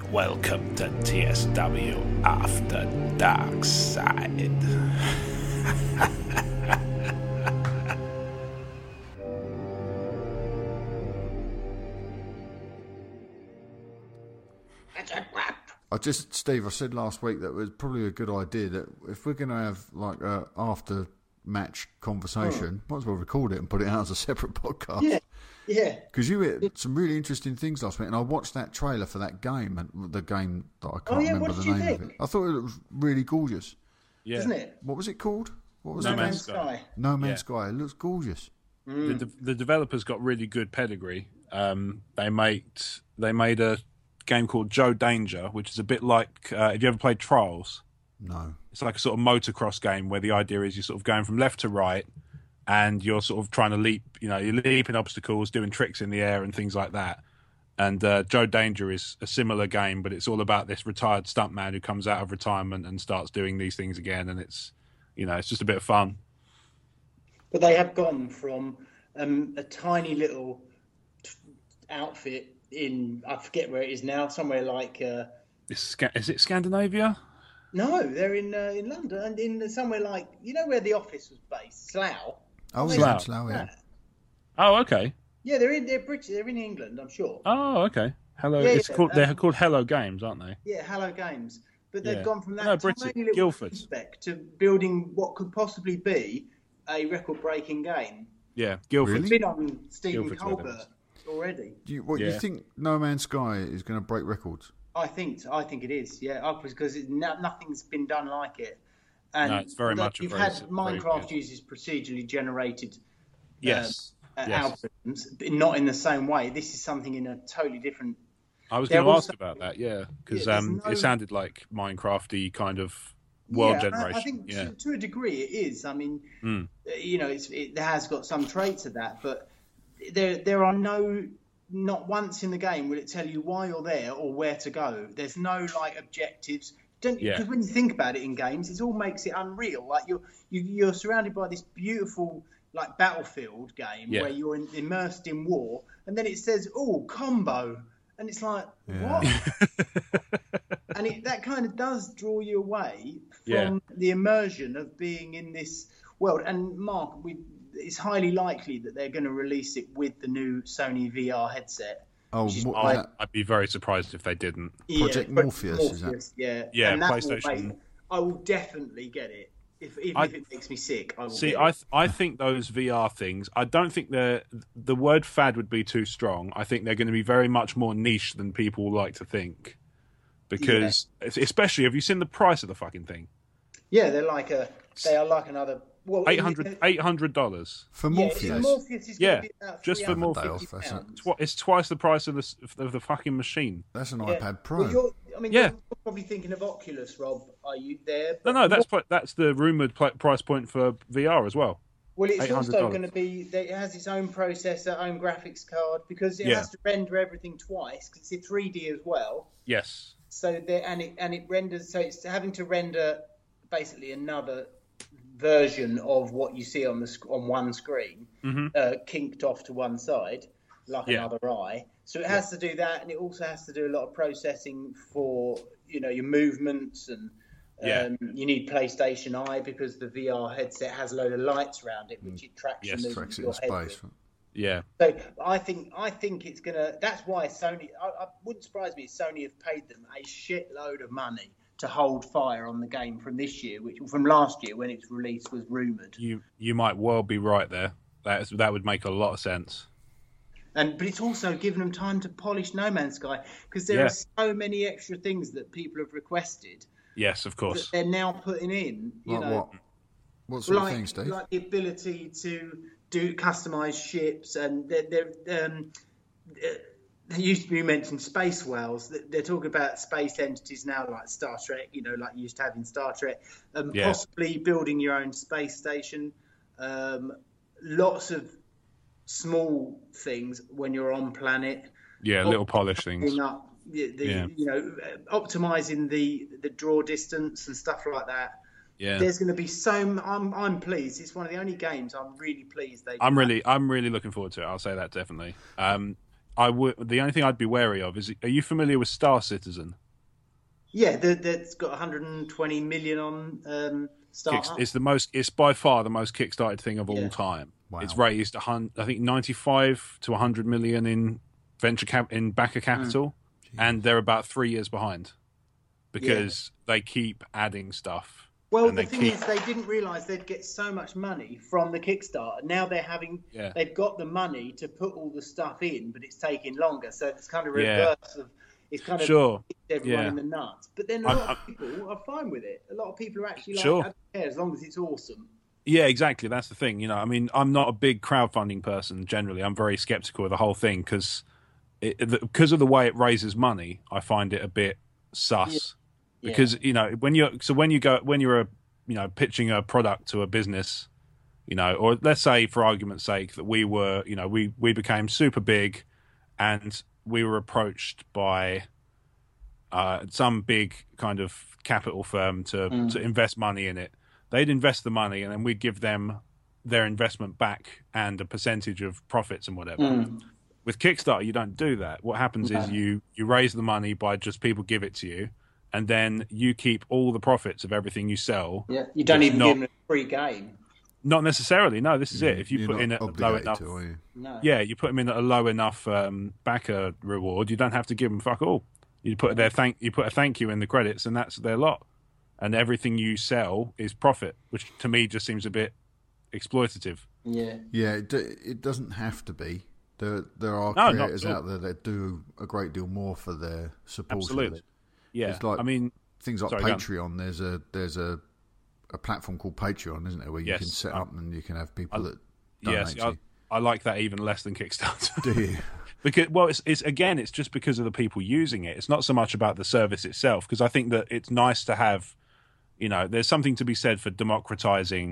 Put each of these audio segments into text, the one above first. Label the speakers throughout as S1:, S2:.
S1: Welcome to TSW After Dark Side.
S2: Steve, I said last week that it was probably a good idea that if we're going to have like a after match conversation, might as well record it and put it out as a separate podcast.
S3: Yeah.
S2: Because you had some really interesting things last week, and I watched that trailer for that game, and the game that I can't remember the name of it. I thought it was really gorgeous.
S3: Yeah. Isn't it?
S2: What was it called? What was
S4: No
S2: it?
S4: Man's Sky.
S2: No Man's Sky. It looks gorgeous.
S4: The developers got really good pedigree. They made a game called Joe Danger, which is a bit like have you ever played Trials?
S2: No.
S4: It's like a sort of motocross game where the idea is you're sort of going from left to right and you're sort of trying to leap, you're leaping obstacles, doing tricks in the air and things like that. And Joe Danger is a similar game, but it's all about this retired stuntman who comes out of retirement and starts doing these things again, and it's just a bit of fun.
S3: But they have gone from a tiny little outfit in, I forget where it is now, somewhere like...
S4: Is it Scandinavia?
S3: No, they're in London, and in somewhere like, where the office was based, Slough.
S2: Oh,
S4: Slough.
S2: Yeah.
S4: Oh, okay.
S3: Yeah, they're British. They're in England, I'm sure.
S4: Oh, okay. Hello.
S3: Yeah,
S4: they're called Hello Games, aren't they?
S3: Yeah, Hello Games. But they've gone from that tiny little
S4: Guildford
S3: spec to building what could possibly be a record-breaking game.
S4: Yeah, Guildford.
S2: Really?
S3: It's been on Stephen
S4: Guildford's
S3: Colbert already.
S2: You think No Man's Sky is going to break records?
S3: I think it is. Yeah, because nothing's been done like it. And
S4: no, it's very much.
S3: You've had Minecraft uses procedurally generated.
S4: Yes.
S3: Algorithms, but not in the same way. This is something in a totally different.
S4: I was going to ask about that, because it sounded like Minecraft-y kind of world generation.
S3: I think to a degree it is. I mean, it has got some traits of that, but there are not once in the game will it tell you why you're there or where to go. There's no objectives. Because when you think about it in games, it all makes it unreal. Like you're surrounded by this beautiful Battlefield game where you're immersed in war, and then it says, "Oh, combo," and it's like, what? And that kind of does draw you away from the immersion of being in this world. And Mark, it's highly likely that they're going to release it with the new Sony VR headset.
S4: I'd be very surprised if they didn't.
S2: Project Morpheus, is that?
S4: Yeah,
S3: and
S4: PlayStation.
S3: I will definitely get it. If it makes me sick, I will.
S4: See, I think those VR things, I don't think the word fad would be too strong. I think they're going to be very much more niche than people like to think. Because, especially, have you seen the price of the fucking thing?
S3: Yeah, they are like another... Well,
S4: $800
S2: for Morpheus.
S3: Yeah, Morpheus is going to be about
S4: just for Morpheus. It's twice the price of the fucking machine.
S2: That's an iPad Pro.
S3: Well, you're probably thinking of Oculus, Rob. Are you there?
S4: No, that's the rumored price point for VR as well.
S3: Well, it's also going to be. It has its own processor, own graphics card, because it has to render everything twice because it's 3D as well.
S4: Yes.
S3: So it renders. So it's having to render basically another version of what you see on one screen, kinked off to one side like another eye. So it has to do that, and it also has to do a lot of processing for your movements, and you need PlayStation Eye because the VR headset has a load of lights around it, which it tracks your movement in your head with.
S4: Yeah.
S3: So I think it's gonna. That's why Sony. I wouldn't surprise me if Sony have paid them a shitload of money to hold fire on the game from this year, which from last year when its release was rumoured.
S4: You might well be right there. That would make a lot of sense.
S3: But it's also given them time to polish No Man's Sky because there are so many extra things that people have requested.
S4: Yes, of course.
S3: That they're now putting in.
S2: What sort of things, Steve?
S3: Like the ability to do customised ships, and there used to be mentioned space whales. They're talking about space entities now, like Star Trek, like you used to have in Star Trek. Possibly building your own space station. Lots of small things when you're on planet.
S4: Yeah, little polish things.
S3: Optimizing the draw distance and stuff like that.
S4: Yeah,
S3: there's going to be I'm pleased. It's one of the only games I'm really pleased they.
S4: I'm really looking forward to it. I'll say that definitely. The only thing I'd be wary of is, are you familiar with Star Citizen?
S3: Yeah, that's got 120 million on startup.
S4: It's by far the most kickstarted thing of all time.
S2: Wow.
S4: It's raised I think 95 to 100 million in in backer capital, and they're about 3 years behind because they keep adding stuff.
S3: Well, the thing is, they didn't realise they'd get so much money from the Kickstarter. Now they've got the money to put all the stuff in, but it's taking longer. So it's kind of reverse of, it's kind of everyone in the nuts. But then a lot of people are fine with it. A lot of people are actually like, I don't care as long as it's awesome.
S4: Yeah, exactly. That's the thing. I mean, I'm not a big crowdfunding person generally. I'm very skeptical of the whole thing because of the way it raises money. I find it a bit sus. Because when you're pitching a product to a business, or let's say for argument's sake that we were we became super big, and we were approached by some big kind of capital firm to invest money in it. They'd invest the money, and then we'd give them their investment back and a percentage of profits and whatever. With Kickstarter, you don't do that. What happens is you raise the money by just people give it to you. And then you keep all the profits of everything you sell. Yeah,
S3: you don't even give them a free game.
S4: Not necessarily. No, this is it. If you put in a low enough, you put them in at a low enough backer reward, you don't have to give them fuck all. You put a thank you in the credits, and that's their lot. And everything you sell is profit, which to me just seems a bit exploitative.
S2: Yeah. It doesn't have to be. There are creators out there that do a great deal more for their supporters.
S4: Absolutely. Yeah,
S2: it's like,
S4: I mean,
S2: things like Patreon. There's a platform called Patreon, isn't there, where you can set up and you can have people that donate to you.
S4: I like that even less than Kickstarter.
S2: Do you?
S4: Because it's just because of the people using it. It's not so much about the service itself. Because I think that it's nice to have, there's something to be said for democratizing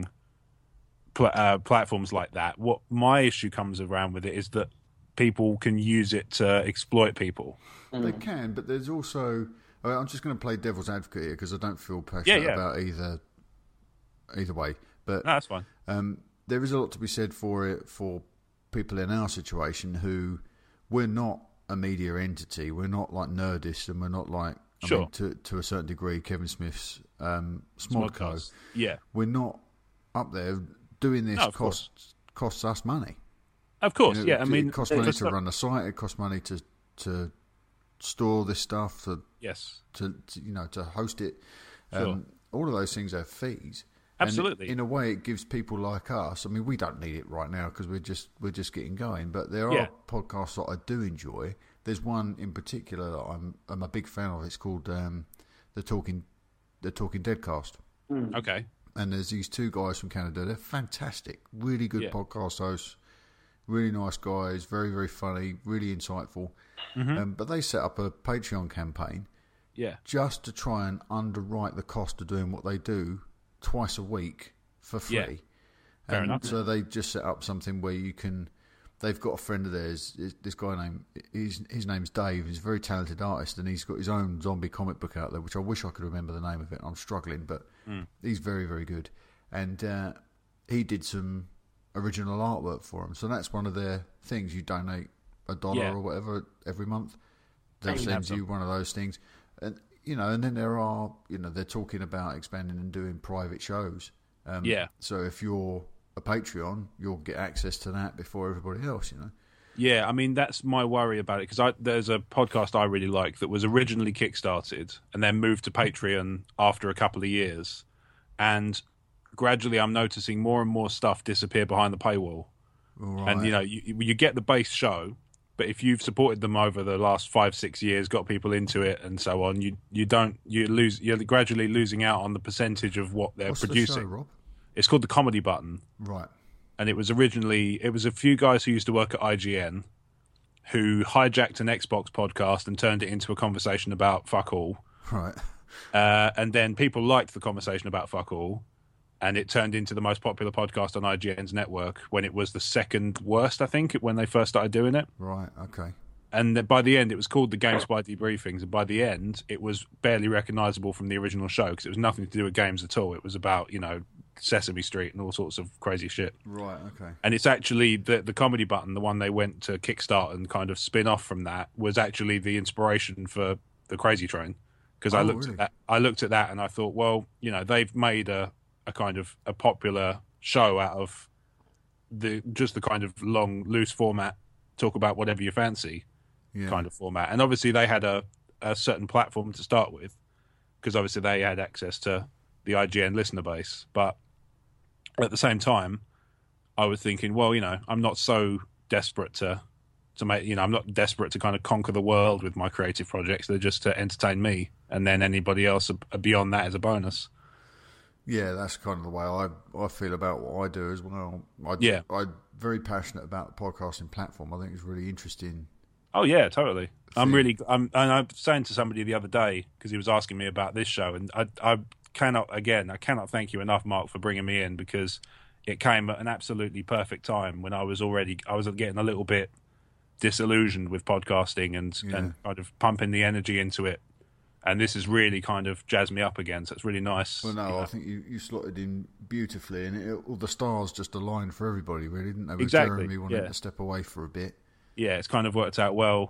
S4: platforms like that. What my issue comes around with it is that people can use it to exploit people.
S2: They can, but there's also. I'm just going to play devil's advocate here because I don't feel passionate about either way. But
S4: no, that's fine.
S2: There is a lot to be said for it for people in our situation who we're not a media entity. We're not like Nerdist, and we're not like to a certain degree Kevin Smith's Smodco.
S4: Yeah,
S2: we're not up there doing this. Costs us money.
S4: Of course, I mean,
S2: it costs money to run the site. It costs money to store this stuff, to host it. All of those things have fees.
S4: Absolutely.
S2: And in a way, it gives people like us. I mean, we don't need it right now because we're just getting going. But there are podcasts that I do enjoy. There's one in particular that I'm a big fan of. It's called the Talking Deadcast.
S4: Okay.
S2: And there's these two guys from Canada. They're fantastic, really good podcast hosts. Really nice guys, very, very funny, really insightful. But they set up a Patreon campaign just to try and underwrite the cost of doing what they do twice a week for free.
S4: Yeah. Fair enough.
S2: So they just set up something where you can... They've got a friend of theirs, this guy his name's Dave. He's a very talented artist, and he's got his own zombie comic book out there, which I wish I could remember the name of it. I'm struggling, but he's very, very good. And he did some original artwork for them. So that's one of their things. You donate $1 or whatever every month. They'll send you one of those things. And and then there are, they're talking about expanding and doing private shows. So if you're a Patreon, you'll get access to that before everybody else,
S4: Yeah, I mean, that's my worry about it, because there's a podcast I really like that was originally Kickstarted and then moved to Patreon after a couple of years. And gradually I'm noticing more and more stuff disappear behind the paywall.
S2: Right.
S4: And, you get the base show, but if you've supported them over the last 5-6 years, got people into it and so on, you're gradually losing out on the percentage of what they're producing.
S2: The show, Rob?
S4: It's called The Comedy Button.
S2: Right.
S4: And it was a few guys who used to work at IGN who hijacked an Xbox podcast and turned it into a conversation about fuck all.
S2: Right.
S4: And then people liked the conversation about fuck all, and it turned into the most popular podcast on IGN's network when it was the second worst, I think, when they first started doing it.
S2: Right, okay.
S4: And by the end, it was called the GameSpy Debriefings, and by the end, it was barely recognisable from the original show because it was nothing to do with games at all. It was about, Sesame Street and all sorts of crazy shit.
S2: Right. Okay.
S4: And it's actually the Comedy Button, the one they went to kickstart and kind of spin off from that, was actually the inspiration for the Crazy Train. Because I looked at that and I thought, well, they've made a kind of a popular show out of the kind of long, loose format, talk about whatever you fancy kind of format. And obviously they had a certain platform to start with, because obviously they had access to the IGN listener base. But at the same time, I was thinking, well, I'm not so desperate to make, I'm not desperate to kind of conquer the world with my creative projects. They're just to entertain me, and then anybody else beyond that is a bonus. Yeah,
S2: that's kind of the way I feel about what I do as well. I'm very passionate about the podcasting platform. I think it's really interesting.
S4: Oh yeah, totally. I'm saying to somebody the other day, because he was asking me about this show, and I cannot thank you enough, Mark, for bringing me in, because it came at an absolutely perfect time when I was getting a little bit disillusioned with podcasting and kind of pumping the energy into it, and this has really kind of jazzed me up again, so it's really nice.
S2: Well, no, I think you slotted in beautifully, and all the stars just aligned for everybody, really, didn't they? With
S4: exactly.
S2: Jeremy wanted to step away for a bit.
S4: Yeah, it's kind of worked out well.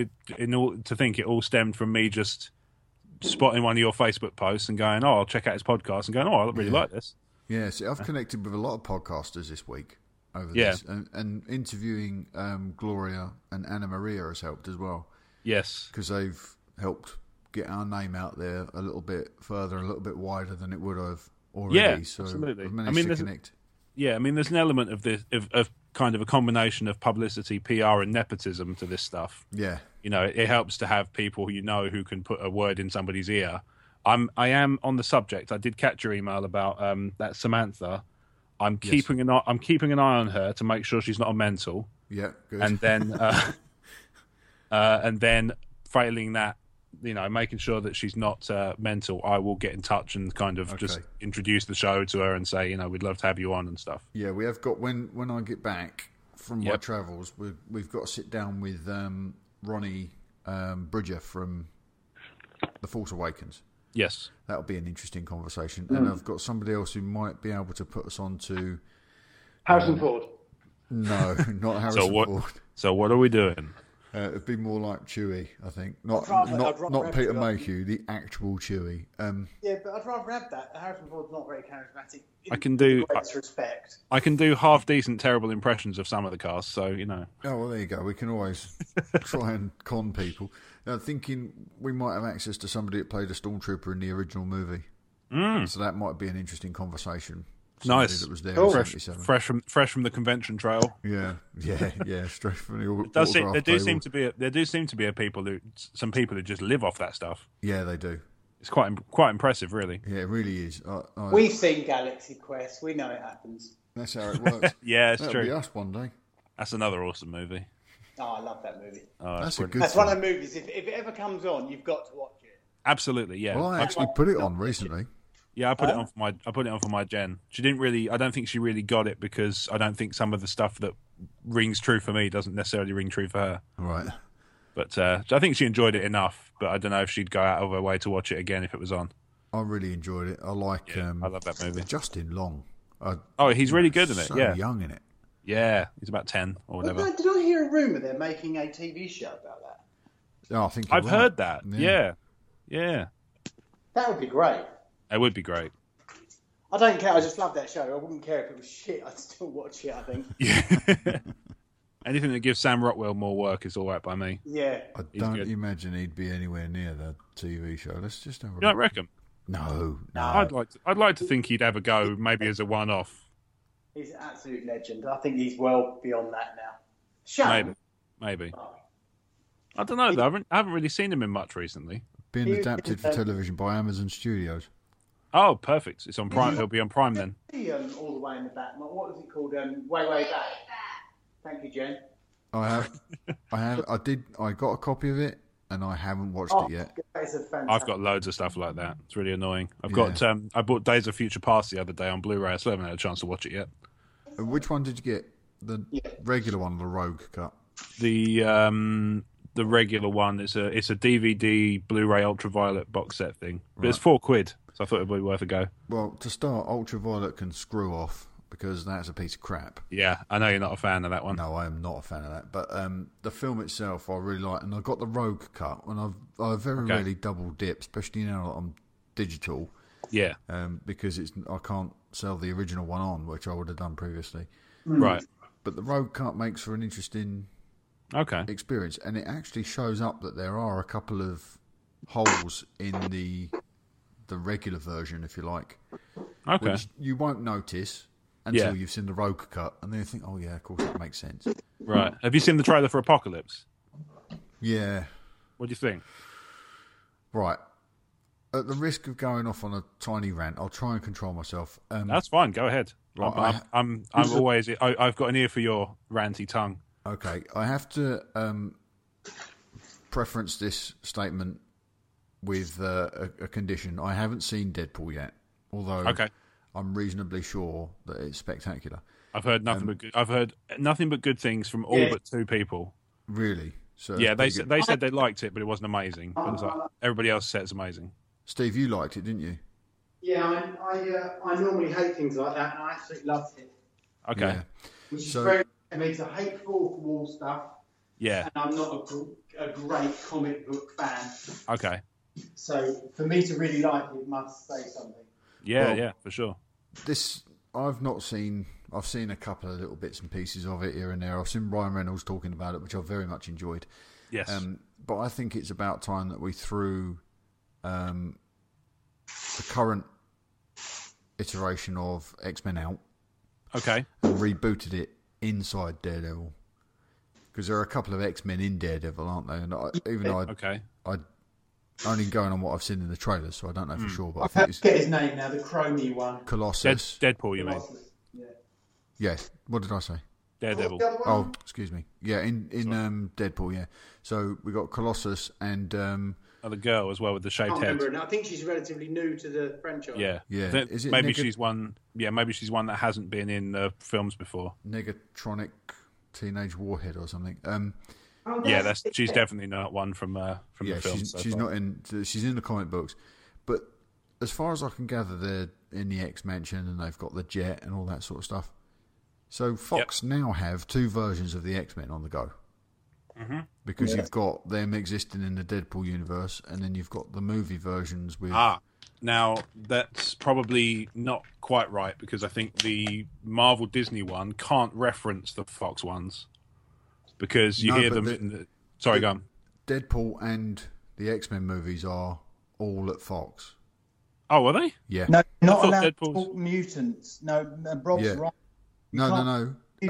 S4: To think it all stemmed from me just spotting one of your Facebook posts and going, "Oh, I'll check out his podcast," and going, "Oh, I really like this."
S2: Yeah, see, I've connected with a lot of podcasters this week over this, and interviewing Gloria and Anna Maria has helped as well.
S4: Yes,
S2: because they've helped get our name out there a little bit further, a little bit wider than it would have already.
S4: Yeah,
S2: so
S4: absolutely.
S2: I've managed to connect.
S4: There's an element of this of kind of a combination of publicity, PR, and nepotism to this stuff.
S2: Yeah,
S4: it helps to have people who can put a word in somebody's ear. I am on the subject. I did catch your email about that Samantha. I'm keeping an eye on her to make sure she's not a mental.
S2: Yeah, good.
S4: And then failing that, making sure that she's not mental, I will get in touch and kind of just introduce the show to her and say, we'd love to have you on and stuff.
S2: Yeah, we have got, when I get back from my travels, we've got to sit down with Ronnie Bridger from The Force Awakens.
S4: Yes.
S2: That'll be an interesting conversation. And I've got somebody else who might be able to put us on to...
S5: Harrison Ford.
S2: No, not Harrison Ford.
S4: So what are we doing?
S2: It'd be more like Chewie, I think. Not Peter Mayhew, the actual Chewie.
S3: Yeah, but I'd rather have that. Harrison Ford's not very charismatic.
S4: I can do
S3: respect.
S4: I can do half decent, terrible impressions of some of the cast. So
S2: Oh well, there you go. We can always try and con people. Thinking we might have access to somebody that played a stormtrooper in the original movie, so that might be an interesting conversation.
S4: Nice.
S2: That was there.
S4: Cool. Fresh from the convention trail.
S2: Yeah. Straight from the.
S4: There do seem to be some people who just live off that stuff.
S2: Yeah, they do.
S4: It's quite impressive, really.
S2: Yeah, it really is.
S3: We've seen Galaxy Quest. We know it happens.
S2: That's how it works.
S4: Yeah, it's
S2: That'll
S4: true.
S2: Be us one day.
S4: That's another awesome movie.
S3: Oh, I love that movie.
S4: Oh,
S2: that's a good.
S3: That's one of the movies. If it ever comes on, you've got to watch it.
S4: Absolutely, yeah.
S2: Well, I actually put it on recently.
S4: Yeah, I put it on for my Jen. She didn't really. I don't think she really got it, because I don't think some of the stuff that rings true for me doesn't necessarily ring true for her.
S2: Right.
S4: But I think she enjoyed it enough. But I don't know if she'd go out of her way to watch it again if it was on.
S2: I really enjoyed it. I like.
S4: I love that movie.
S2: Justin Long.
S4: He's really good in it.
S2: So
S4: yeah,
S2: young in it.
S4: Yeah, he's about 10 or whatever.
S3: Did I hear a rumour they're making a TV show about that?
S2: Oh, I think
S4: I've heard that. Yeah.
S3: That would be great.
S4: It would be great.
S3: I don't care. I just love that show. I wouldn't care if it was shit. I'd still watch it, I think.
S4: Yeah. Anything that gives Sam Rockwell more work is all right by me.
S3: Yeah.
S2: I don't imagine he'd be anywhere near the TV show. Let's just have a
S4: You don't reckon?
S2: No.
S4: I'd like to think he'd ever go, maybe as a one-off.
S3: He's an absolute legend. I think he's well beyond that now. Shame.
S4: Maybe. I don't know, though. I haven't really seen him in much recently.
S2: Being adapted for television by Amazon Studios.
S4: Oh, perfect. It's on Prime. It'll be on Prime then.
S3: All the way in the back. What was it called? Way Back. Thank you, Jen.
S2: I got a copy of it, and I haven't watched it yet.
S4: I've got loads of stuff like that. It's really annoying. I bought Days of Future Past the other day on Blu-ray. I still haven't had a chance to watch it yet.
S2: Which one did you get? The regular one, or the Rogue cut?
S4: The regular one is it's a DVD Blu-ray ultraviolet box set thing, but It's £4. so I thought it'd be worth a go.
S2: Well, to start, Ultraviolet can screw off because that's a piece of crap.
S4: Yeah, I know you're not a fan of that one.
S2: No, I am not a fan of that. But the film itself, I really like, and I got the Rogue cut, and I very rarely double dip, especially now that I'm digital.
S4: Yeah.
S2: Because I can't sell the original one on, which I would have done previously.
S4: Right.
S2: But the Rogue cut makes for an interesting experience, and it actually shows up that there are a couple of holes in the regular version, if you like, which you won't notice until you've seen the Rogue cut, and then you think, oh yeah, of course that makes sense.
S4: Right. Have you seen the trailer for Apocalypse?
S2: Yeah.
S4: What do you think?
S2: Right. At the risk of going off on a tiny rant, I'll try and control myself.
S4: That's fine. Go ahead.
S2: Right,
S4: I'm always. I've got an ear for your ranty tongue.
S2: Okay, I have to preference this statement with a condition. I haven't seen Deadpool yet, although I'm reasonably sure that it's spectacular.
S4: I've heard nothing but good. I've heard nothing but good things from all but two people.
S2: Really? So
S4: yeah, they said they liked it, but it wasn't amazing. But it's like everybody else said it's amazing.
S2: Steve, you liked it, didn't you?
S3: Yeah, I normally hate things like that, and I absolutely loved it.
S4: Okay.
S2: Yeah.
S3: Which is very. I mean, it's a hate fourth wall stuff.
S4: Yeah.
S3: And I'm not a great comic book fan.
S4: Okay.
S3: So for me to really like it, must say something.
S4: Yeah, yeah, for sure.
S2: This I've not seen. I've seen a couple of little bits and pieces of it here and there. I've seen Ryan Reynolds talking about it, which I've very much enjoyed.
S4: Yes.
S2: But I think it's about time that we threw the current iteration of X-Men out.
S4: Okay.
S2: And rebooted it inside Daredevil. Because there are a couple of X-Men in Daredevil, aren't there? And I only going on what I've seen in the trailers, so I don't know for sure. But I think
S3: get his name now, the Chromie one.
S2: Colossus.
S4: Deadpool, you mean?
S3: Yeah.
S2: Yes. What did I say?
S4: Daredevil.
S2: Oh, excuse me. Yeah, in Deadpool, yeah. So we got Colossus and
S4: the girl as well with the shaved head.
S3: I think she's relatively new to the franchise.
S4: Yeah.
S2: Yeah.
S4: Maybe she's one. Yeah, maybe she's one that hasn't been in the films before.
S2: Negatronic Teenage Warhead or something.
S4: She's definitely not one from the films.
S2: She's not in. She's in the comic books, but as far as I can gather, they're in the X-Mansion and they've got the jet and all that sort of stuff. So Fox now have two versions of the X-Men on the go. Mm-hmm. Because you've got them existing in the Deadpool universe, and then you've got the movie versions with.
S4: Now that's probably not quite right, because I think the Marvel Disney one can't reference the Fox ones, because you hear them. Sorry, go on.
S2: Deadpool and the X-Men movies are all at Fox.
S4: Oh, are they?
S2: Yeah.
S3: No, not allowed to talk mutants. No, Rob's right.
S2: No.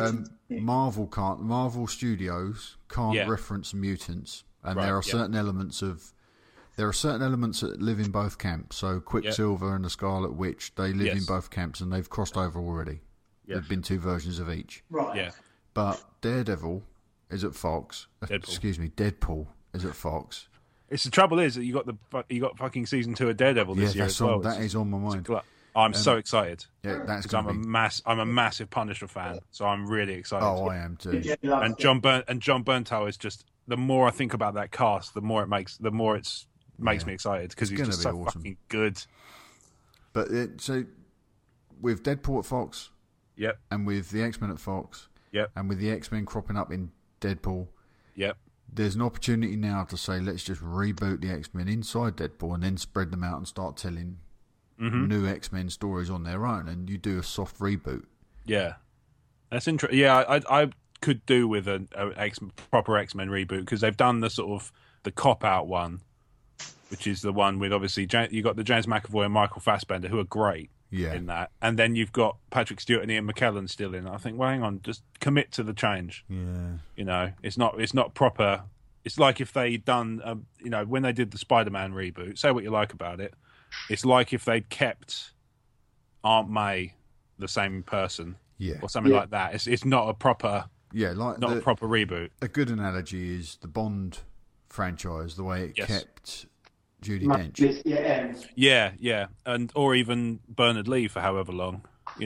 S2: Marvel can't. Marvel Studios can't reference mutants, and there are certain elements of. There are certain elements that live in both camps. So Quicksilver and the Scarlet Witch, they live in both camps, and they've crossed over already. Yes. There've been two versions of each.
S3: Right.
S4: Yeah.
S2: But Daredevil is at Fox. Deadpool is at Fox.
S4: The trouble is that you got fucking season 2 of Daredevil this year as well.
S2: That is on my mind.
S4: I'm so excited.
S2: Yeah, that's
S4: because I'm a massive Punisher fan, so I'm really excited.
S2: Oh, I am too.
S4: And John Bernthal is just, the more I think about that cast, the more it makes me excited, because he's just so awesome. Fucking good.
S2: But so with Deadpool at Fox, and with the X-Men at Fox, and with the X-Men cropping up in Deadpool, there's an opportunity now to say, let's just reboot the X-Men inside Deadpool and then spread them out and start telling new X-Men stories on their own, and you do a soft reboot. Yeah,
S4: that's interesting. Yeah, I could do with a proper X-Men reboot, because they've done the sort of the cop-out one, which is the one with, obviously, you got the James McAvoy and Michael Fassbender, who are great in that, and then you've got Patrick Stewart and Ian McKellen still in. I think, well, hang on, just commit to the change.
S2: Yeah,
S4: it's not proper. It's like if they'd done, when they did the Spider-Man reboot. Say what you like about it, it's like if they'd kept Aunt May the same person, or something like that. It's not a proper, a proper reboot.
S2: A good analogy is the Bond franchise, the way it kept Judi Dench.
S4: Yeah, and or even Bernard Lee for however long.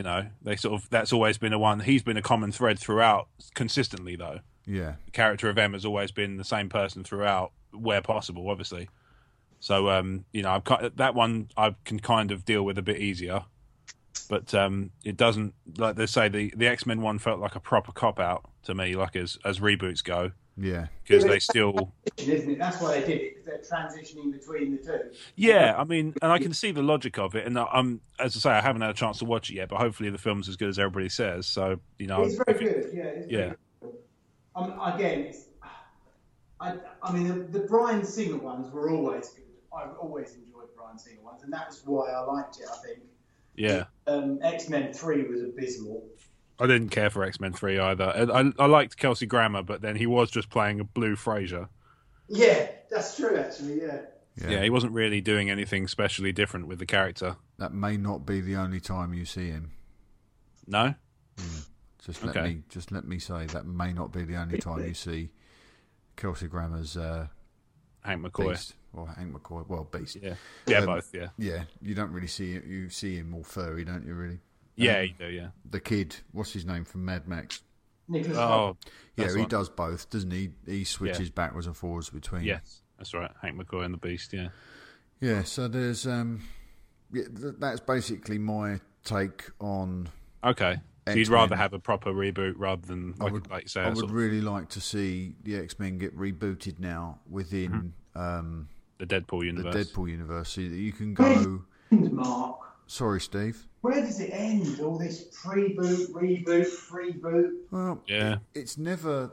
S4: That's always been he's been a common thread throughout, consistently though.
S2: Yeah,
S4: the character of M has always been the same person throughout, where possible, obviously. So that one I can kind of deal with a bit easier, but it doesn't, like they say, the X-Men one felt like a proper cop out to me, like as reboots go.
S2: Yeah,
S4: because they still,
S3: isn't it? That's why they did it. They're transitioning between the two.
S4: Yeah, I mean, and I can see the logic of it. And as I say, I haven't had a chance to watch it yet, but hopefully the film's as good as everybody says. So
S3: it's very good. Yeah, it's very good. Again, I mean, the Bryan Singer ones were always good. I've always enjoyed Bryan Singer ones, and that's why I liked it. I think.
S4: Yeah.
S3: X-Men 3 was abysmal.
S4: I didn't care for X-Men 3 either. I liked Kelsey Grammer, but then he was just playing a Blue Fraser.
S3: Yeah, that's true, actually,
S4: Yeah, he wasn't really doing anything specially different with the character.
S2: that may not be the only time you see him.
S4: No?
S2: Just let me say that may not be the only time you see Kelsey Grammer's
S4: Hank McCoy.
S2: Beast. Or Hank McCoy, well, Beast.
S4: Yeah, both, yeah.
S2: Yeah, you don't really see it. You see him all furry, don't you, really?
S4: Yeah, you do, yeah.
S2: The kid, what's his name from Mad Max?
S3: Nicholas.
S4: Oh,
S2: yeah, he does both, doesn't he? He switches backwards and forwards between.
S4: Yes, that's right. Hank McCoy and the Beast, yeah.
S2: Yeah, so there's that's basically my take on.
S4: Okay, so you'd rather have a proper reboot rather than, like you say,
S2: I would really like to see the X-Men get rebooted now within
S4: the Deadpool universe.
S2: The Deadpool universe, so that you can go.
S3: Mark.
S2: Sorry, Steve.
S3: Where does it end? All this pre-boot, reboot, free-boot?
S2: Well,
S4: yeah,
S2: it's never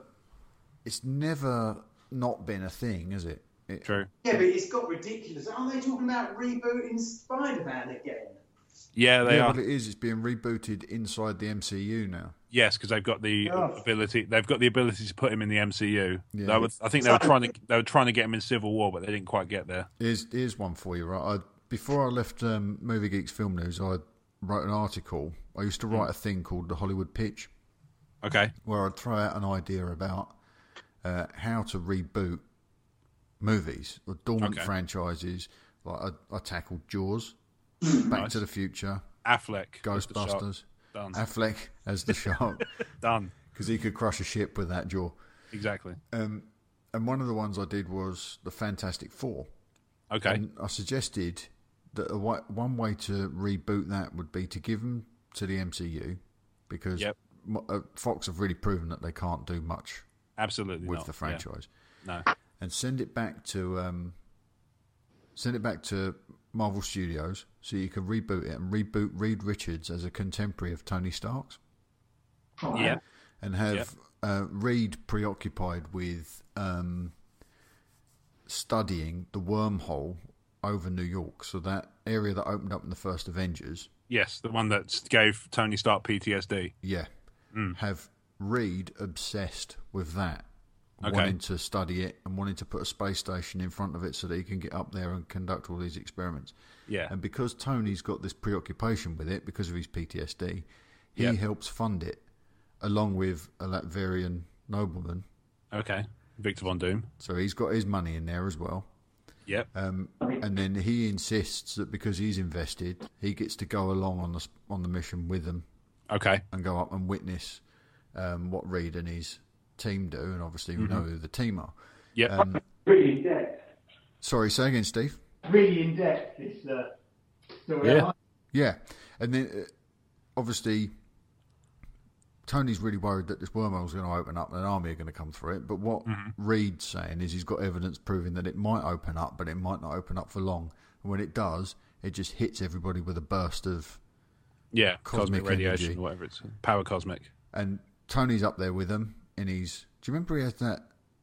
S2: not been a thing, has it?
S4: True.
S3: Yeah, but it's got ridiculous. Aren't they talking about rebooting Spider-Man again?
S4: Yeah, they are.
S2: What it is, it's being rebooted inside the MCU now.
S4: Yes, because they've got the ability. They've got the ability to put him in the MCU.
S2: Yeah.
S4: I think they were trying to get him in Civil War, but they didn't quite get there.
S2: Here's one for you, right? Before I left Movie Geeks Film News, I wrote an article. I used to write a thing called the Hollywood Pitch.
S4: Okay.
S2: Where I'd throw out an idea about how to reboot movies or dormant franchises. Like I tackled Jaws, Back to the Future,
S4: Affleck,
S2: Ghostbusters.
S4: Done.
S2: Affleck as the shark.
S4: Done.
S2: Because he could crush a ship with that jaw.
S4: Exactly.
S2: And one of the ones I did was the Fantastic Four.
S4: Okay.
S2: And I suggested that one way to reboot that would be to give them to the MCU, because Fox have really proven that they can't do much.
S4: Absolutely
S2: with
S4: not.
S2: The franchise.
S4: Yeah. No.
S2: And send it back to Marvel Studios, so you can reboot it and reboot Reed Richards as a contemporary of Tony Stark's.
S4: Yeah.
S2: And have Reed preoccupied with studying the wormhole over New York, so that area that opened up in the first Avengers.
S4: Yes, the one that gave Tony Stark PTSD.
S2: Yeah. Have Reed obsessed with that,
S4: Okay.
S2: wanting to study it and wanting to put a space station in front of it so that he can get up there and conduct all these experiments.
S4: Yeah.
S2: And because Tony's got this preoccupation with it because of his PTSD, he helps fund it, along with a Latvian nobleman.
S4: Okay. Victor Von Doom.
S2: So he's got his money in there as well.
S4: Yep.
S2: And then he insists that because he's invested, he gets to go along on the mission with them.
S4: Okay.
S2: And go up and witness what Reed and his team do, and obviously we know who the team are.
S4: Yeah.
S3: Really in depth.
S2: Sorry, say again, Steve.
S3: Really in depth. This story.
S4: Yeah.
S2: Yeah, and then obviously Tony's really worried that this wormhole's going to open up and an army are going to come through it. But what Reed's saying is he's got evidence proving that it might open up, but it might not open up for long. And when it does, it just hits everybody with a burst of
S4: cosmic radiation,
S2: energy.
S4: or whatever it's power cosmic.
S2: And Tony's up there with them in his. Do you remember he had that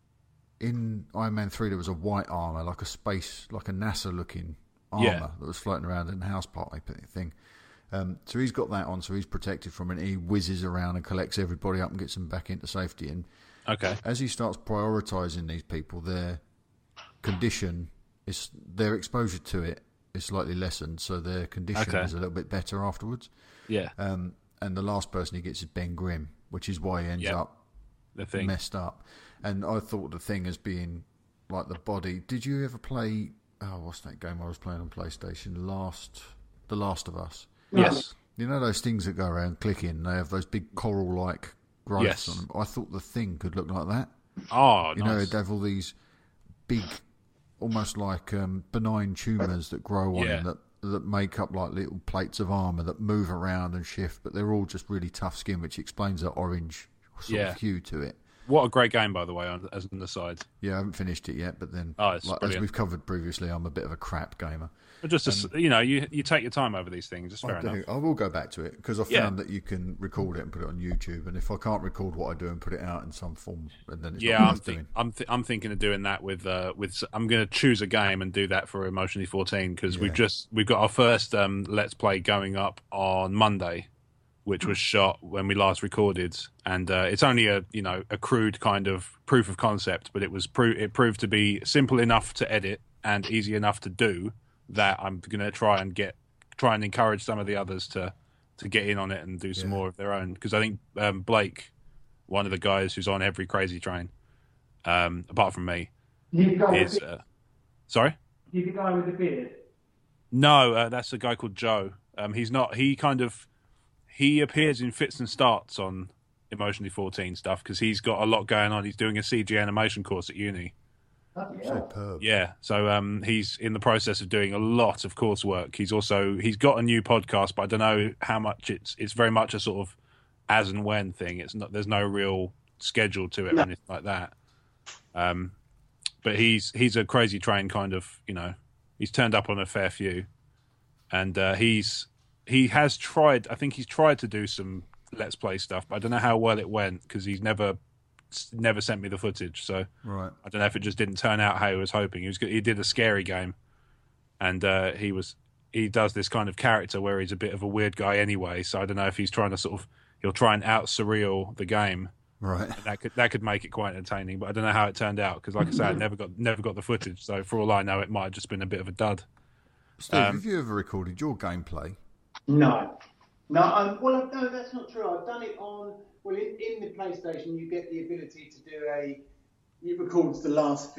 S2: in Iron Man 3? There was a white armor, like a NASA looking armor that was floating around in the house party thing. So he's got that on, so he's protected from it. He whizzes around and collects everybody up and gets them back into safety. And as he starts prioritising these people, their condition is their exposure to it is slightly lessened, so their condition is a little bit better afterwards.
S4: Yeah.
S2: And the last person he gets is Ben Grimm, which is why he ends up messed up. And I thought the thing as being like the body. Did you ever play? Oh, what's that game I was playing on PlayStation? The Last of Us.
S4: Yes.
S2: You know those things that go around clicking? They have those big coral-like growths on them. I thought the thing could look like that.
S4: Oh,
S2: you know, it'd have all these big almost like benign tumours that grow on him that make up like little plates of armour that move around and shift, but they're all just really tough skin, which explains that orange sort of hue to it.
S4: What a great game, by the way, as an aside.
S2: Yeah, I haven't finished it yet, but then,
S4: it's
S2: as we've covered previously, I'm a bit of a crap gamer.
S4: But just, you take your time over these things. It's fair enough.
S2: I will go back to it because I found that you can record it and put it on YouTube, and if I can't record what I do and put it out in some form, and then it's not worth doing.
S4: I'm thinking of doing that with I'm going to choose a game and do that for Emotionally 14 because we've got our first Let's Play going up on Monday, which was shot when we last recorded, and it's only a crude kind of proof of concept, but it proved to be simple enough to edit and easy enough to do that I'm going to try and encourage some of the others to get in on it and do some more of their own, because I think Blake, one of the guys who's on every Crazy Train, apart from me, is sorry.
S3: You the guy with the beard?
S4: No, that's a guy called Joe. He's not. He appears in fits and starts on Emotionally 14 stuff because he's got a lot going on. He's doing a CG animation course at uni.
S2: Superb.
S4: Yeah, so he's in the process of doing a lot of coursework. He's got a new podcast, but I don't know how much it's very much a sort of as and when thing. There's no real schedule to it or anything like that. But he's a Crazy Train kind of, he's turned up on a fair few, and he has tried. I think he's tried to do some Let's Play stuff, but I don't know how well it went because he's never sent me the footage. So
S2: right.
S4: I don't know if it just didn't turn out how he was hoping. He did a scary game, and he does this kind of character where he's a bit of a weird guy anyway. So I don't know if he's trying to he'll try and out surreal the game.
S2: Right.
S4: And that could make it quite entertaining, but I don't know how it turned out because, like I said, I never got the footage. So for all I know, it might have just been a bit of a dud.
S2: Steve, have you ever recorded your gameplay?
S3: No. No, no, that's not true. I've done it on. Well, in the PlayStation, you get the ability to do it records the last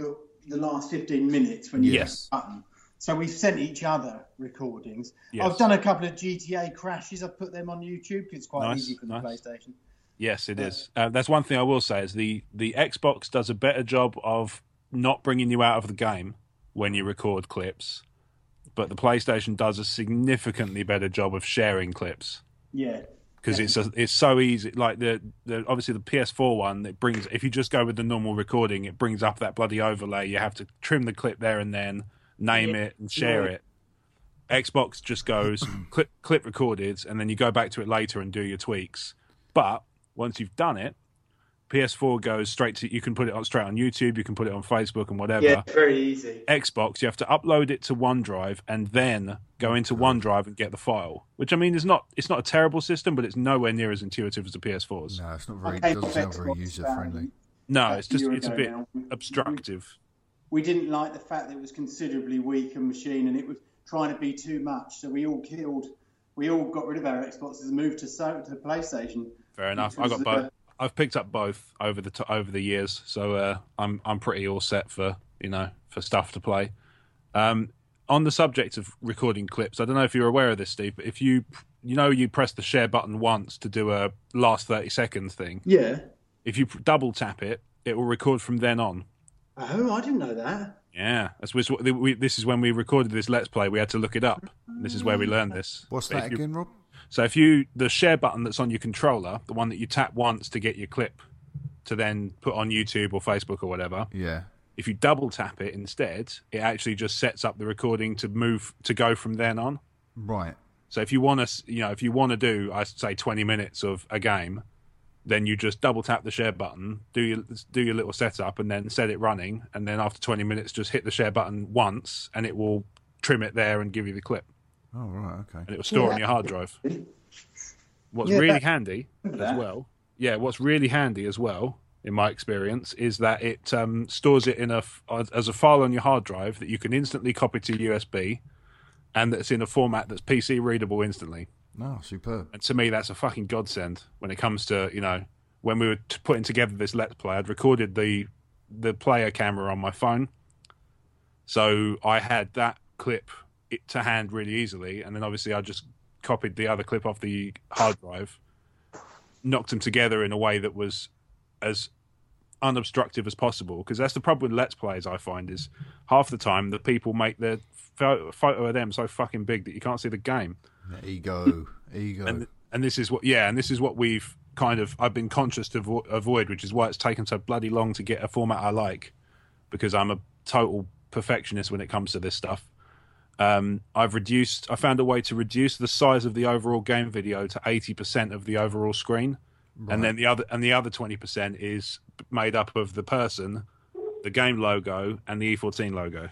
S3: 15 minutes when you press the button. So we've sent each other recordings. Yes. I've done a couple of GTA crashes. I've put them on YouTube because it's quite easy for the PlayStation.
S4: Yes, it is. That's one thing I will say is the Xbox does a better job of not bringing you out of the game when you record clips, but the PlayStation does a significantly better job of sharing clips.
S3: Yeah.
S4: Because it's so easy. Like the obviously the PS4 one, it brings, if you just go with the normal recording, it brings up that bloody overlay. You have to trim the clip there and then, name it and share it. Xbox just goes clip recorded, and then you go back to it later and do your tweaks. But once you've done it, PS4 goes straight to, you can put it straight on YouTube, you can put it on Facebook and whatever.
S3: Yeah, very easy.
S4: Xbox, you have to upload it to OneDrive and then go into OneDrive and get the file. Which, I mean, it's not a terrible system, but it's nowhere near as intuitive as the PS4's.
S2: No, it's not very. It doesn't sound very user friendly.
S4: No, it's a bit obstructive.
S3: We didn't like the fact that it was considerably weaker machine and it was trying to be too much, so we all got rid of our Xboxes and moved to the PlayStation.
S4: Fair enough. I got both. I've picked up both over the years, so I'm pretty all set for stuff to play. On the subject of recording clips, I don't know if you're aware of this, Steve, but if you press the share button once to do a last 30 seconds thing.
S3: Yeah. If
S4: you double tap it, it will record from then on.
S3: Oh, I didn't know that.
S4: Yeah, this is when we recorded this Let's Play. We had to look it up. This is where we learned this.
S2: What's that again, Rob?
S4: So the share button that's on your controller, the one that you tap once to get your clip to then put on YouTube or Facebook or whatever.
S2: Yeah.
S4: If you double tap it instead, it actually just sets up the recording to go from then on.
S2: Right.
S4: So if you want to do, I say 20 minutes of a game, then you just double tap the share button, do your little setup, and then set it running. And then after 20 minutes, just hit the share button once, and it will trim it there and give you the clip.
S2: Oh, right, okay.
S4: And it will store on your hard drive. What's really handy as well, in my experience, is that it stores it as a file on your hard drive that you can instantly copy to USB, and that's in a format that's PC readable instantly.
S2: Oh, superb.
S4: And to me, that's a fucking godsend when it comes to, when we were putting together this Let's Play, I'd recorded the player camera on my phone. So I had that clip to hand really easily. And then obviously I just copied the other clip off the hard drive, knocked them together in a way that was as unobstructive as possible, because that's the problem with Let's Plays. I find is half the time the people make their photo of them so fucking big that you can't see the game.
S2: Ego.
S4: And this is what we've kind of I've been conscious to avoid, which is why it's taken so bloody long to get a format I like, because I'm a total perfectionist when it comes to this stuff. I found a way to reduce the size of the overall game video to 80% of the overall screen. Right. And then the other 20% is made up of the person, the game logo, and the E14 logo.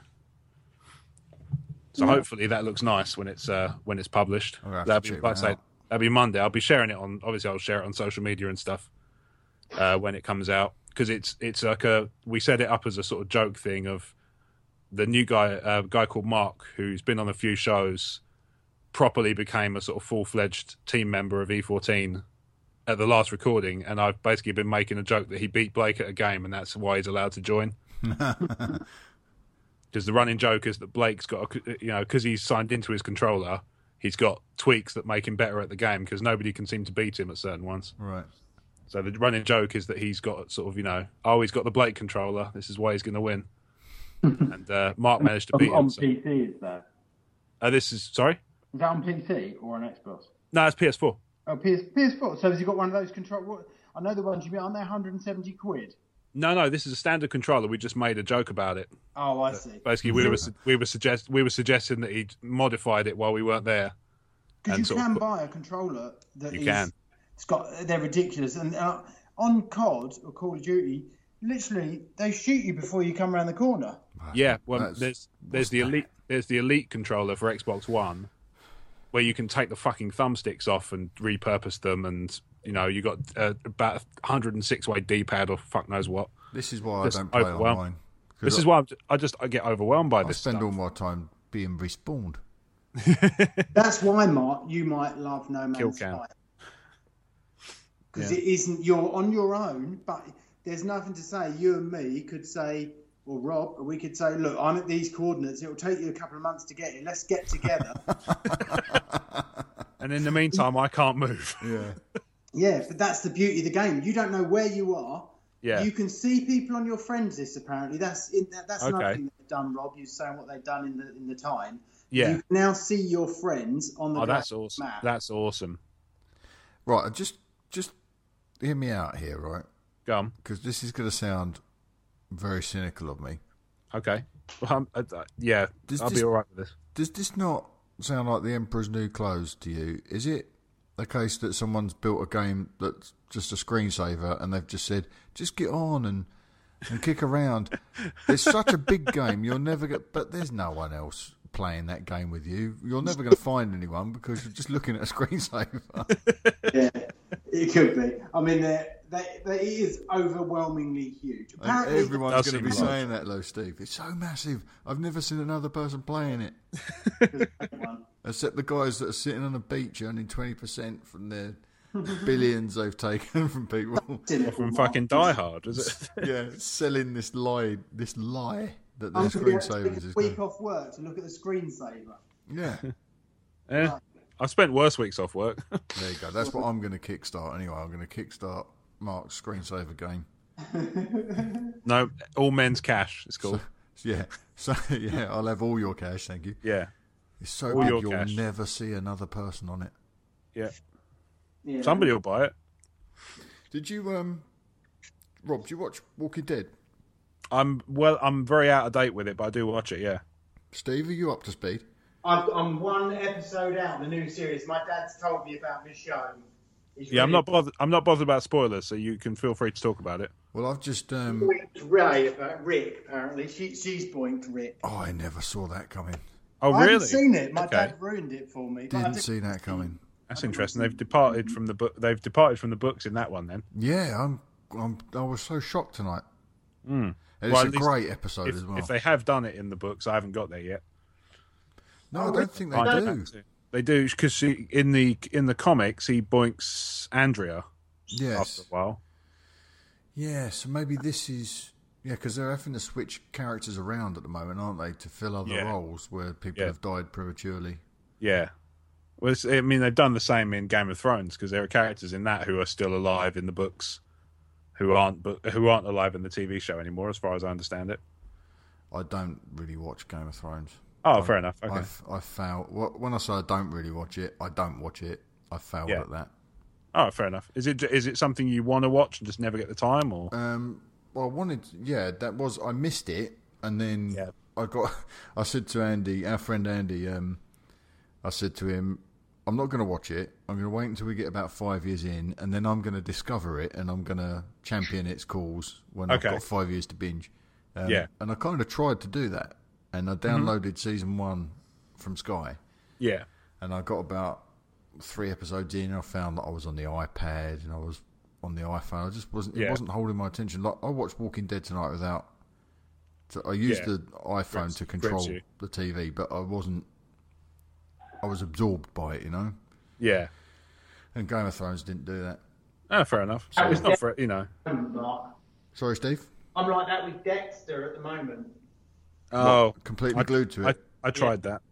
S4: So hopefully that looks nice when it's published. That'll be Monday. I'll be sharing it on. Obviously, I'll share it on social media and stuff when it comes out, because it's like we set it up as a sort of joke thing of the new guy, a guy called Mark, who's been on a few shows, properly became a sort of full-fledged team member of E14 at the last recording, and I've basically been making a joke that he beat Blake at a game, and that's why he's allowed to join. Because the running joke is that Blake's got, because he's signed into his controller, he's got tweaks that make him better at the game, because nobody can seem to beat him at certain ones.
S2: Right.
S4: So the running joke is that he's got sort of, he's got the Blake controller, this is why he's going to win. And Mark managed to beat him.
S5: On PC, is that?
S4: Sorry?
S5: Is that on PC or on Xbox?
S4: No, it's PS4.
S5: Oh, PS4. So has he got one of those controllers? I know the ones you mean. Aren't they 170 quid?
S4: No, this is a standard controller. We just made a joke about it.
S5: Oh, I see.
S4: Basically, we were suggesting that he modified it while we weren't there.
S5: Because you can buy a controller that they're ridiculous. And on COD or Call of Duty, literally they shoot you before you come around the corner.
S4: Yeah, well, there's the Elite controller for Xbox One, where you can take the fucking thumbsticks off and repurpose them, and you got about 106-way D-pad or fuck knows what.
S2: This is why I don't play online.
S4: This is why I get overwhelmed by this.
S2: I spend all my time being respawned.
S3: That's why, Mark, you might love No Man's Sky, because it isn't. You're on your own, but there's nothing to say. You and me could say, or Rob, we could say, look, I'm at these coordinates. It'll take you a couple of months to get here. Let's get together.
S4: And in the meantime, I can't move.
S2: Yeah.
S3: Yeah, but that's the beauty of the game. You don't know where you are.
S4: Yeah.
S3: You can see people on your friends list, apparently. That's another thing they've done, Rob. You're saying what they've done in the time.
S4: Yeah.
S3: You can now see your friends on the
S4: that's awesome.
S3: map.
S4: That's awesome.
S2: Right, just hear me out here, right?
S4: Go on.
S2: Because this is going to sound very cynical of me.
S4: Okay. Well, I'll be all right with this.
S2: Does this not sound like the Emperor's New Clothes to you? Is it the case that someone's built a game that's just a screensaver and they've just said, just get on and kick around? It's such a big game, you'll never get... But there's no one else playing that game with you. You're never going to find anyone because you're just looking at a screensaver.
S3: Yeah, it could be. I mean, it is overwhelmingly huge. Apparently,
S2: everyone's going to be saying that, though, Steve. It's so massive. I've never seen another person playing it. Except the guys that are sitting on a beach earning 20% from their billions they've taken from people.
S4: From fucking Die Hard, is it?
S2: Yeah, selling this lie that their screensavers is
S3: week off work to look at the screensaver.
S2: Yeah.
S4: Yeah. I've spent worse weeks off work.
S2: There you go. That's what I'm going to kickstart anyway. I'm going to kickstart Mark's screensaver game.
S4: No, all men's cash. It's cool.
S2: So I'll have all your cash, thank you.
S4: Yeah.
S2: It's so big you'll never see another person on it.
S4: Yeah. Somebody will buy it.
S2: Did you, Rob, do you watch Walking Dead?
S4: I'm very out of date with it, but I do watch it, yeah.
S2: Steve, are you up to speed?
S3: I'm one episode out of the new series. My dad's told me about this show.
S4: I'm not bothered about spoilers, so you can feel free to talk about it.
S2: Well, I've just
S3: boinked Ray about Rick. Apparently, she's boinked Rick.
S2: Oh, I never saw that coming.
S4: Oh, really?
S3: I haven't seen it. My dad ruined it for me.
S2: Didn't see that coming.
S4: That's interesting. They've departed from the book. They've departed from the books in that one. Then.
S2: Yeah, I was so shocked tonight. And it's a great episode as well.
S4: If they have done it in the books, I haven't got there yet.
S2: No, I don't think they do.
S4: They do, because in the comics he boinks Andrea.
S2: Yes.
S4: After a while.
S2: Yeah, so maybe this is because they're having to switch characters around at the moment, aren't they, to fill other roles where people have died prematurely.
S4: Yeah. Well, they've done the same in Game of Thrones because there are characters in that who are still alive in the books, who aren't alive in the TV show anymore, as far as I understand it.
S2: I don't really watch Game of Thrones.
S4: Oh, fair enough. Okay.
S2: I failed. When I say I don't really watch it, I don't watch it. I failed at that.
S4: Oh, fair enough. Is it something you want to watch and just never get the time, or?
S2: Well, I wanted. That was. I missed it, and then I said to Andy, our friend Andy. I said to him, I'm not going to watch it. I'm going to wait until we get about 5 years in, and then I'm going to discover it, and I'm going to champion its cause when I've got 5 years to binge. And I kind of tried to do that, and I downloaded season 1 from Sky.
S4: Yeah.
S2: And I got about 3 episodes in, and I found that I was on the iPad and I was on the iPhone. I just wasn't. It wasn't holding my attention. Like I watched Walking Dead tonight without. So I used the iPhone to control the TV, but I wasn't. I was absorbed by it,
S4: Yeah.
S2: And Game of Thrones didn't do that.
S4: Oh, fair enough. So it's not for
S2: Sorry, Steve.
S3: I'm like that with Dexter at the moment.
S4: Oh,
S2: completely glued to it.
S4: I tried that.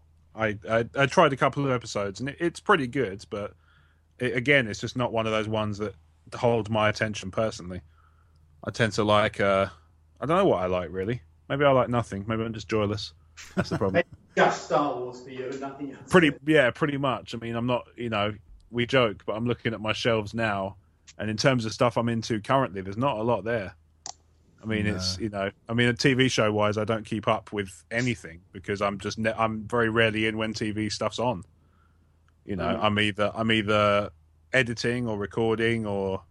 S4: I tried a couple of episodes, and it's pretty good, but again, it's just not one of those ones that holds my attention personally. I tend to like. I don't know what I like really. Maybe I like nothing. Maybe I'm just joyless. That's the problem.
S3: Just Star Wars for you, nothing else.
S4: Pretty much. I mean, I'm not. We joke, but I'm looking at my shelves now, and in terms of stuff I'm into currently, there's not a lot there. I mean, it's a TV show wise, I don't keep up with anything because I'm very rarely in when TV stuff's on. I'm either editing or recording or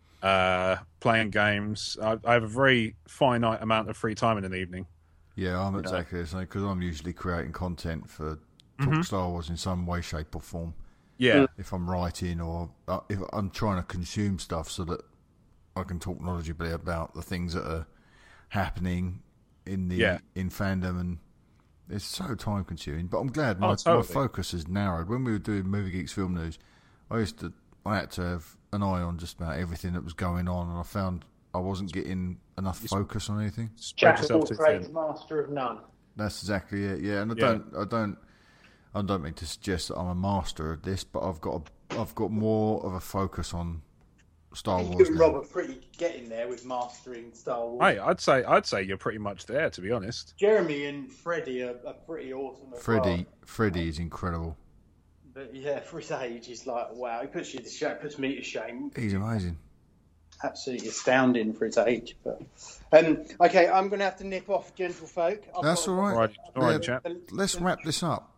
S4: playing games. I have a very finite amount of free time in an evening.
S2: Yeah, I'm exactly the same because I'm usually creating content for Talk Star Wars in some way, shape, or form.
S4: Yeah,
S2: if I'm writing or if I'm trying to consume stuff so that I can talk knowledgeably about the things that are happening in fandom, and it's so time consuming. But I'm glad my focus has narrowed. When we were doing Movie Geeks Film News, I had to have an eye on just about everything that was going on, and I found I wasn't getting enough focus on anything.
S3: Jack of all trades, master of none.
S2: That's exactly it. Yeah, and I don't mean to suggest that I'm a master of this, but I've got more of a focus on Star Wars.
S3: Robert pretty getting there with mastering Star Wars.
S4: Hey, I'd say you're pretty much there, to be honest.
S3: Jeremy and Freddie are pretty awesome.
S2: Freddie is incredible.
S3: But yeah, for his age, he's like, wow. He puts me to shame.
S2: He's amazing.
S3: Absolutely astounding for his age. But okay, I'm going to have to nip off, gentlefolk.
S2: That's all right.
S4: All right, chap.
S2: Let's wrap this up.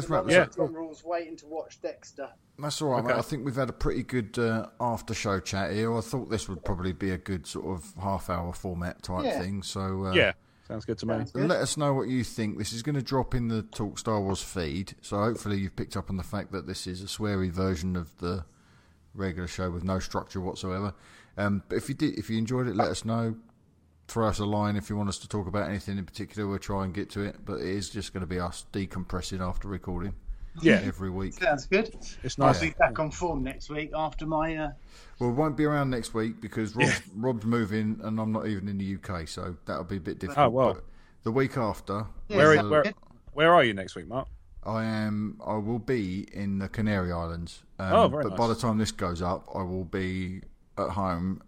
S3: Rules waiting to watch Dexter.
S2: That's all right, mate. I think we've had a pretty good after-show chat here. I thought this would probably be a good sort of half-hour format type thing. So
S4: sounds good to me.
S2: Let us know what you think. This is going to drop in the Talk Star Wars feed, so hopefully you've picked up on the fact that this is a sweary version of the regular show with no structure whatsoever. But if you enjoyed it, let us know. Throw us a line if you want us to talk about anything in particular. We'll try and get to it, but it is just going to be us decompressing after recording. Every week.
S3: Sounds good.
S4: It's nice.
S3: I'll be back on form next week after my.
S2: Well, it won't be around next week because Rob's moving and I'm not even in the UK, so that'll be a bit difficult.
S4: Oh well.
S2: But the week after.
S4: Where are you next week, Mark?
S2: I will be in the Canary Islands.
S4: Very
S2: but
S4: nice.
S2: by the time this goes up, I will be at home.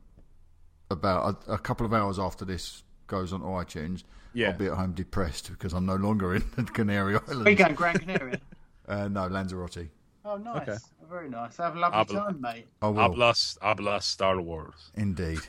S2: About a couple of hours after this goes on to iTunes, I'll be at home depressed because I'm no longer in the Canary Islands.
S3: Are you going Gran Canaria?
S2: No, Lanzarote.
S3: Oh, nice. Okay. Very nice. Have a lovely time, mate.
S2: I will.
S4: Hablas Star Wars.
S2: Indeed.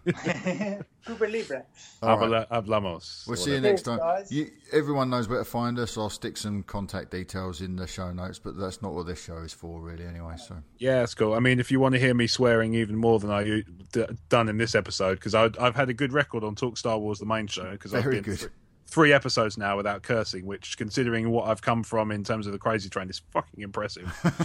S3: Cuba Libre.
S4: Hablamos.
S2: We'll see you next time. Everyone knows where to find us. I'll stick some contact details in the show notes, but that's not what this show is for, really, anyway. So
S4: that's cool. I mean, if you want to hear me swearing even more than I done in this episode, because I've had a good record on Talk Star Wars, the main show, because I've been 3 episodes now without cursing, which, considering what I've come from in terms of the Crazy Train, is fucking impressive.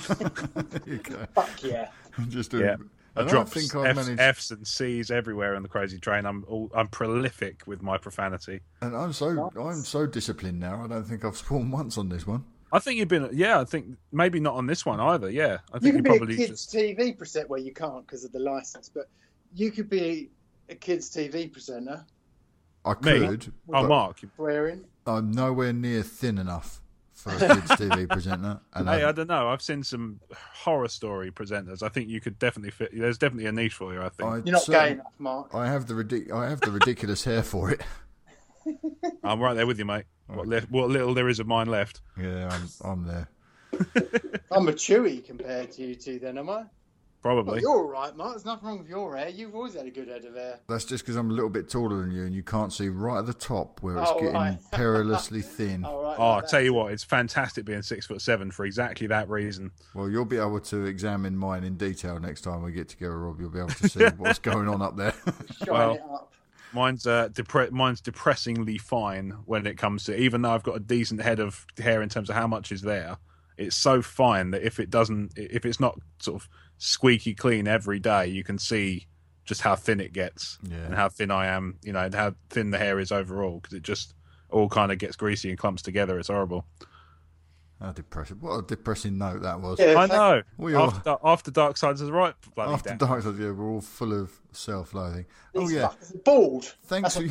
S3: Fuck yeah.
S2: Just doing.
S4: I drop F's and C's everywhere in the Crazy Train. I'm prolific with my profanity,
S2: and I'm so disciplined now. I don't think I've sworn once on this one.
S4: I think you've been. I think maybe not on this one either. Yeah, I think
S3: you could be a kids' TV presenter. Well, you can't because of the license, but you could be a kids' TV presenter.
S2: I could.
S4: Mark,
S3: swearing.
S2: I'm nowhere near thin enough for a kids TV presenter. And
S4: hey, I don't know. I've seen some horror story presenters. I think you could definitely fit. There's definitely a niche for you. I think
S5: you're not gay enough, Mark.
S2: I have the ridiculous hair for it.
S4: I'm right there with you, mate. What little there is of mine left.
S2: Yeah, I'm there.
S5: I'm a Chewy compared to you two, then, am I?
S4: Probably.
S5: Well, you're all right, Mark. There's nothing wrong with your hair. You've always had a good head of hair.
S2: That's just because I'm a little bit taller than you, and you can't see right at the top where it's getting perilously thin.
S4: I'll tell you what, it's fantastic being 6'7" for exactly that reason.
S2: Well, you'll be able to examine mine in detail next time we get together, Rob. You'll be able to see what's going on up there.
S5: Shine it up.
S4: Mine's depressingly fine when it comes to, even though I've got a decent head of hair in terms of how much is there, it's so fine that if it's not sort of squeaky clean every day, you can see just how thin it gets and how thin I am, and how thin the hair is overall, because it just all kind of gets greasy and clumps together. It's horrible.
S2: How depressing! What a depressing note that was.
S4: Yeah, I know. After Dark Sides is right.
S2: After Dark Sides, we're all full of self-loathing.
S5: These fuckers are bald.
S2: Thanks for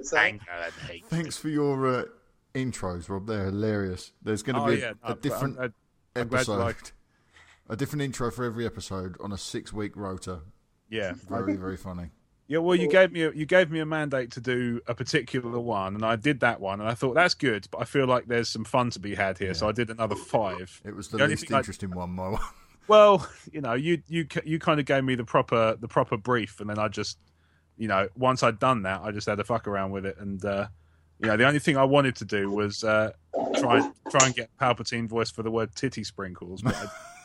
S2: your intros, Rob. They're hilarious. There's going to be a different episode. A different intro for every episode on a 6-week rota.
S4: Yeah,
S2: very, very funny.
S4: Yeah, well, you gave me a mandate to do a particular one, and I did that one, and I thought that's good, but I feel like there's some fun to be had here, so I did another 5.
S2: It was the least interesting one, my one.
S4: Well, you kind of gave me the proper brief, and then I just, once I'd done that, I just had to fuck around with it, and the only thing I wanted to do was try and get Palpatine voice for the word titty sprinkles. But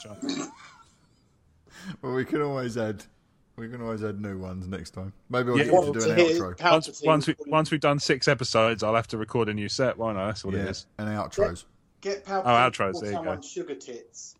S2: well, we can always add new ones next time. Maybe I'll get you to do an outro.
S4: Once we've done 6 episodes, I'll have to record a new set. Why not? That's what it is.
S2: And outros.
S5: Get Palpatine
S4: outros. There you go.
S5: Sugar tits.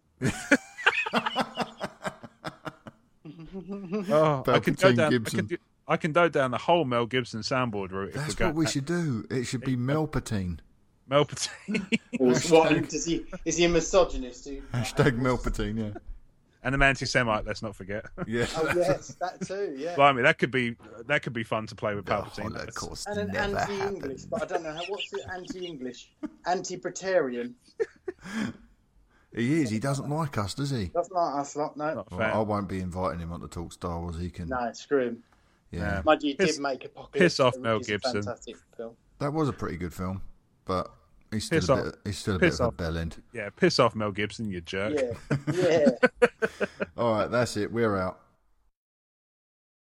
S4: I can go down the whole Mel Gibson soundboard route.
S2: That's what we should do. It should be Melpatine.
S4: Melpatine.
S5: Is he a misogynist?
S2: Hashtag Melpatine, yeah.
S4: And an anti-Semite, let's not forget.
S2: Yeah.
S5: Oh yes, that too. Yeah.
S4: Blimey, that could be fun to play with Palpatine.
S2: Of course,
S5: and an anti-English, but I don't know what's the anti-English, anti-Praetorian.
S2: He is. He doesn't like us, does he?
S5: Doesn't like us, no.
S2: Well, I won't be inviting him on to talk Star Wars. He can.
S5: No, screw him.
S2: Yeah.
S5: Mind you, did make a pocket.
S4: Piss off, Mel Gibson.
S5: Fantastic film.
S2: That was a pretty good film, but he's still a bit of a bell end.
S4: Yeah, piss off, Mel Gibson, you jerk.
S5: Yeah.
S2: All right, that's it. We're out.